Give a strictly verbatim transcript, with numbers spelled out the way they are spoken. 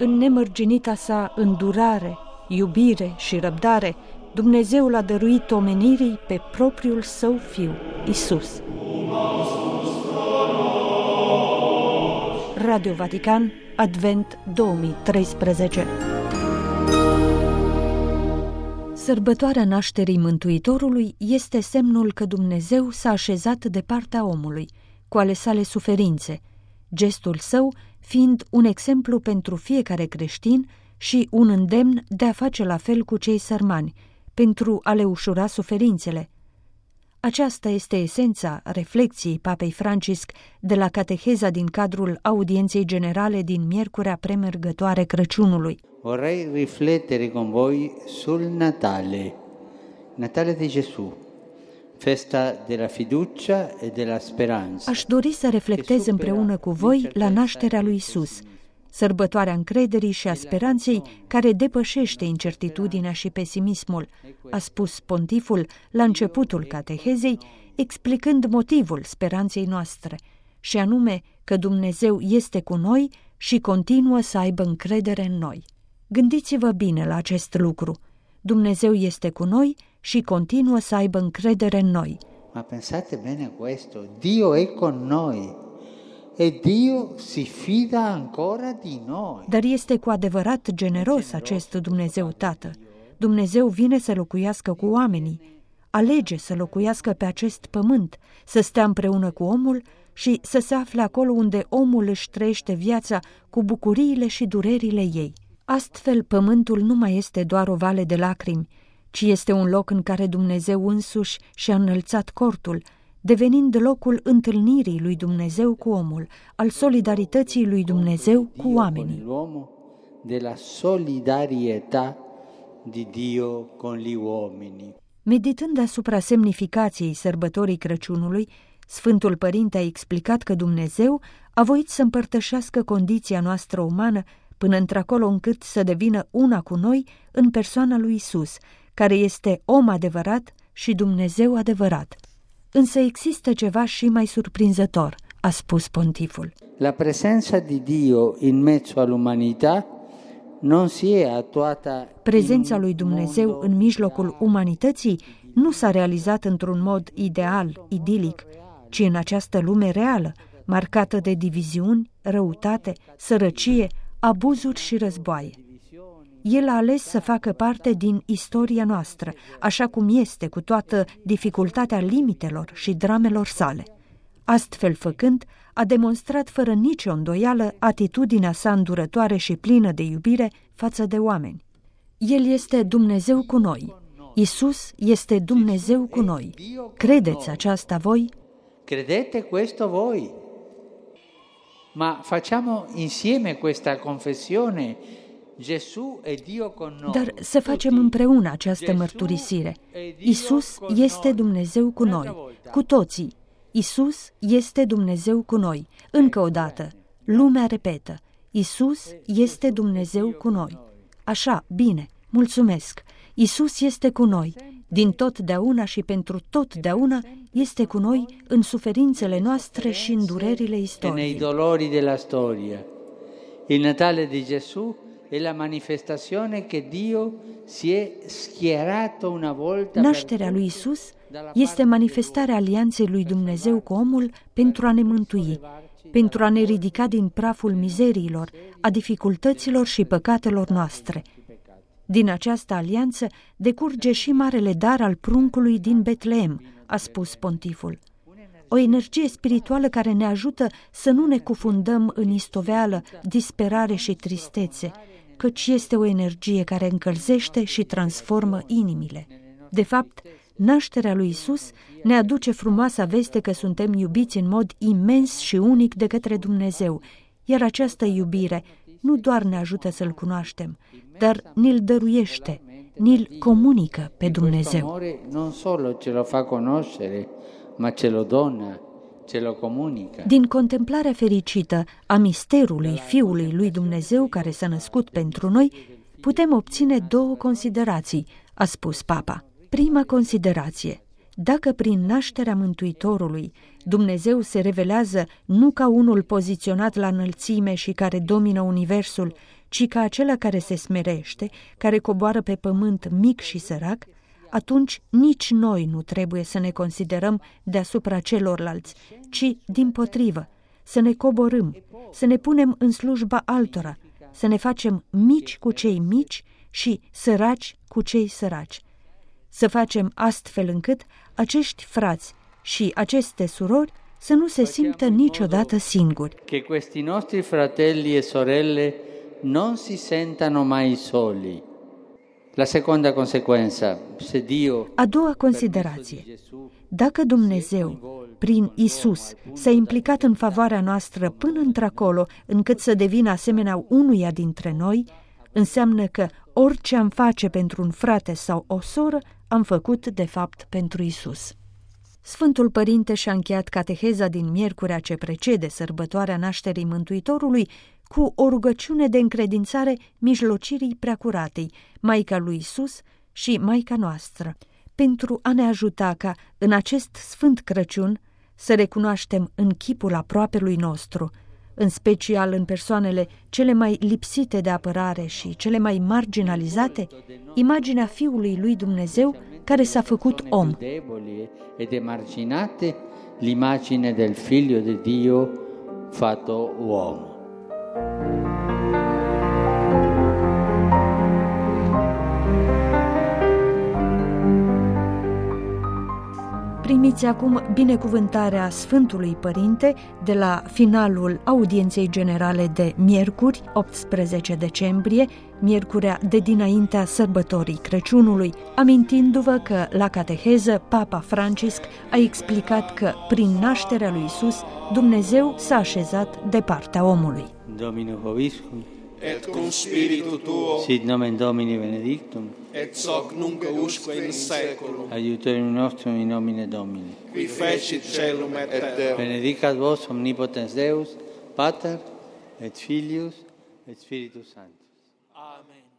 În nemărginita sa îndurare, iubire și răbdare, Dumnezeu l-a dăruit omenirii pe propriul său Fiu, Isus. Radio Vatican, Advent două mii treisprezece. Sărbătoarea nașterii Mântuitorului este semnul că Dumnezeu s-a așezat de partea omului, cu ale sale suferințe, gestul său fiind un exemplu pentru fiecare creștin și un îndemn de a face la fel cu cei sărmani, pentru a le ușura suferințele. Aceasta este esența reflecției Papei Francisc de la cateheza din cadrul audienței generale din miercurea premergătoare Crăciunului. Vorrei riflettere con voi sul Natale, Natale di Gesù, festa della fiducia e della speranza. Aș dori să reflectez împreună cu voi la nașterea lui Isus, sărbătoarea încrederii și a speranței care depășește incertitudinea și pesimismul, a spus pontiful la începutul catehezei, explicând motivul speranței noastre, și anume că Dumnezeu este cu noi și continuă să aibă încredere în noi. Gândiți-vă bine la acest lucru. Dumnezeu este cu noi și continuă să aibă încredere în noi. Ma pensate bene a questo, Dio è con noi. E Dio si fida ancora di noi. Dar este cu adevărat generos acest Dumnezeu Tată. Dumnezeu vine să locuiască cu oamenii, alege să locuiască pe acest pământ, să stea împreună cu omul și să se afle acolo unde omul își trăiește viața cu bucuriile și durerile ei. Astfel, pământul nu mai este doar o vale de lacrimi, ci este un loc în care Dumnezeu însuși și-a înălțat cortul, devenind locul întâlnirii lui Dumnezeu cu omul, al solidarității lui Dumnezeu cu oamenii. Della solidarietà di Dio con gli uomini. Meditând asupra semnificației sărbătorii Crăciunului, Sfântul Părinte a explicat că Dumnezeu a voit să împărtășească condiția noastră umană până într-acolo încât să devină una cu noi în persoana lui Isus, care este om adevărat și Dumnezeu adevărat. Însă există ceva și mai surprinzător, a spus pontiful. La prezența di Dio in mezzo all'umanità non si è attuata. Prezența lui Dumnezeu în mijlocul umanității nu s-a realizat într-un mod ideal, idilic, ci în această lume reală, marcată de diviziuni, răutate, sărăcie, abuzuri și războaie. El a ales să facă parte din istoria noastră, așa cum este, cu toată dificultatea limitelor și dramelor sale. Astfel făcând, a demonstrat fără nicio îndoială atitudinea sa îndurătoare și plină de iubire față de oameni. El este Dumnezeu cu noi. Isus este Dumnezeu cu noi. Credeți aceasta voi? Credete questo voi? Ma facciamo insieme questa confessione. Dar să facem împreună această mărturisire. Isus este Dumnezeu cu noi, cu toții. Isus este Dumnezeu cu noi. Încă o dată, lumea repetă, Isus este Dumnezeu cu noi. Așa, bine, mulțumesc. Isus este cu noi, din totdeauna și pentru totdeauna este cu noi în suferințele noastre și în durerile istoriei. Nei dolori della storia. Il Natale di Gesù è la manifestazione che Dio si è schierato una volta. Nașterea lui Isus este manifestarea alianței lui Dumnezeu cu omul pentru a ne mântui, pentru a ne ridica din praful mizeriilor, a dificultăților și păcatelor noastre. Din această alianță decurge și marele dar al pruncului din Betleem, a spus pontiful. O energie spirituală care ne ajută să nu ne cufundăm în istoveală, disperare și tristețe, căci este o energie care încălzește și transformă inimile. De fapt, nașterea lui Isus ne aduce frumoasa veste că suntem iubiți în mod imens și unic de către Dumnezeu, iar această iubire nu doar ne ajută să-L cunoaștem, dar ni-L dăruiește, ni-L comunică pe Dumnezeu. Non solo ce lo fa conoscere, ma ce lo dona, ce lo comunica. Din contemplarea fericită a misterului Fiului lui Dumnezeu care s-a născut pentru noi, putem obține două considerații, a spus Papa. Prima considerație. Dacă prin nașterea Mântuitorului Dumnezeu se revelează nu ca unul poziționat la înălțime și care domină universul, ci ca acela care se smerește, care coboară pe pământ mic și sărac, atunci nici noi nu trebuie să ne considerăm deasupra celorlalți, ci, dimpotrivă, să ne coborâm, să ne punem în slujba altora, să ne facem mici cu cei mici și săraci cu cei săraci. Să facem astfel încât acești frați și aceste surori să nu se simtă niciodată singuri. Che questi nostri fratelli e sorelle non si sentano mai soli. La seconda conseguenza, se Dio... A doua considerație. Dacă Dumnezeu, prin Isus, s-a implicat în favoarea noastră până într-acolo, încât să devină asemenea unuia dintre noi, înseamnă că orice am face pentru un frate sau o soră, am făcut, de fapt, pentru Isus. Sfântul Părinte și-a încheiat cateheza din miercurea ce precede sărbătoarea nașterii Mântuitorului cu o rugăciune de încredințare mijlocirii Preacuratei, Maica lui Isus și Maica noastră, pentru a ne ajuta ca, în acest Sfânt Crăciun, să recunoaștem în chipul aproapelui nostru, în special în persoanele cele mai lipsite de apărare și cele mai marginalizate, imaginea Fiului lui Dumnezeu care s-a făcut om. Ed emarginate l'immagine del Figlio di Dio fatto uomo. Primiți acum binecuvântarea Sfântului Părinte de la finalul audienței generale de miercuri, optsprezece decembrie, miercurea de dinaintea sărbătorii Crăciunului, amintindu-vă că la cateheză Papa Francisc a explicat că prin nașterea lui Isus Dumnezeu s-a așezat de partea omului. Domino vobiscum, et cum spiritu tuo, sit nomen Domini benedictum, et soc nunc usque in saeculum, aiutorium nostrum in nomine Domini. qui fecit celum et terra. Benedicat vos omnipotens Deus, Pater et Filius et Spiritus Sanctus. Amen.